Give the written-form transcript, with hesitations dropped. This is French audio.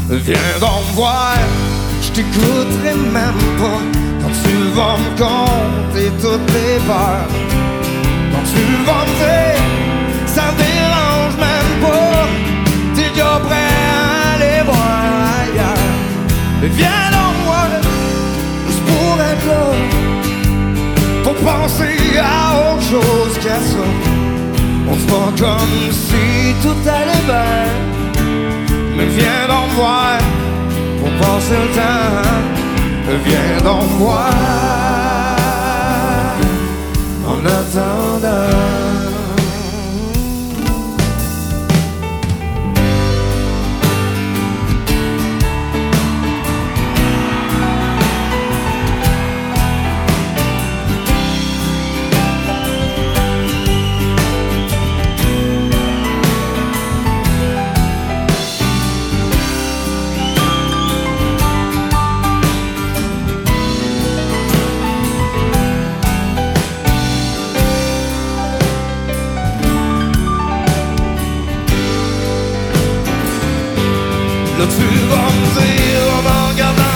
Viens donc voir, je t'écouterai même pas. Quand tu vas me compter toutes tes peurs, quand tu vas me dire, ça me dérange même pas. T'es déjà prêt à aller voir ailleurs. Mais viens donc voir, juste pour être là, pour penser à autre chose qu'à ça. On fera comme si tout allait bien. Mais viens donc voir, pour passer le temps. Viens donc voir, en attendant. Là tu vas me dire en me regardant